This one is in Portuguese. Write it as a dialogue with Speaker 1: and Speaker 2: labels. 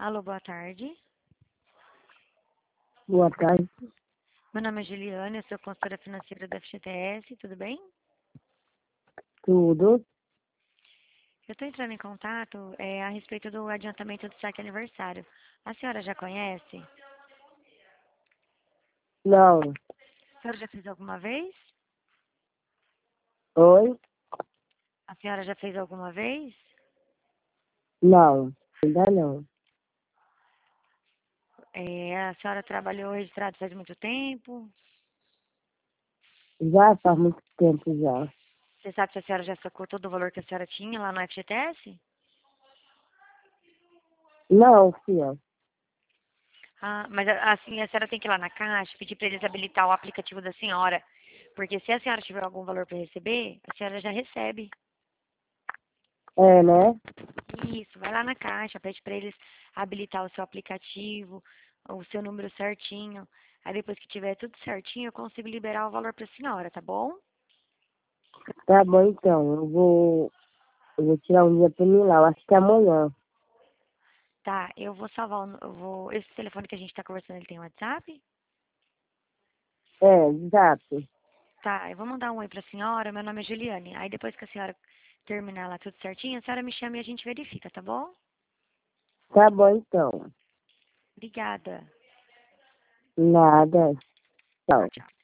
Speaker 1: Alô, boa tarde.
Speaker 2: Boa tarde,
Speaker 1: Meu nome é Juliana, eu sou consultora financeira da FGTS, tudo bem?
Speaker 2: tudo.
Speaker 1: Eu estou entrando em contato a respeito do adiantamento do saque aniversário. A senhora já conhece?
Speaker 2: Não.
Speaker 1: A senhora já fez alguma vez?
Speaker 2: Oi?
Speaker 1: A senhora já fez alguma vez?
Speaker 2: Não. Ainda não.
Speaker 1: A senhora trabalhou registrado faz muito tempo?
Speaker 2: Já faz muito tempo já.
Speaker 1: Você sabe se a senhora já sacou todo o valor que a senhora tinha lá no FGTS?
Speaker 2: Não, filha.
Speaker 1: Ah, mas assim, a senhora tem que ir lá na caixa, pedir para eles habilitar o aplicativo da senhora. Porque se a senhora tiver algum valor para receber, a senhora já recebe.
Speaker 2: É, né?
Speaker 1: Isso, vai lá na caixa, pede para eles habilitar o seu aplicativo, o seu número certinho. Aí depois que tiver tudo certinho, eu consigo liberar o valor para a senhora, tá bom?
Speaker 2: Tá bom então. Eu vou tirar um dia pra mim lá. Eu acho que é amanhã.
Speaker 1: Tá, eu vou salvar, esse telefone que a gente tá conversando, ele tem WhatsApp?
Speaker 2: É, exato.
Speaker 1: Tá, eu vou mandar um oi pra senhora, meu nome é Juliane. Aí depois que a senhora terminar lá tudo certinho, a senhora me chama e a gente verifica, tá bom?
Speaker 2: Tá bom então.
Speaker 1: Obrigada.
Speaker 2: Nada.
Speaker 1: Tchau,
Speaker 2: Tchau.
Speaker 1: tchau.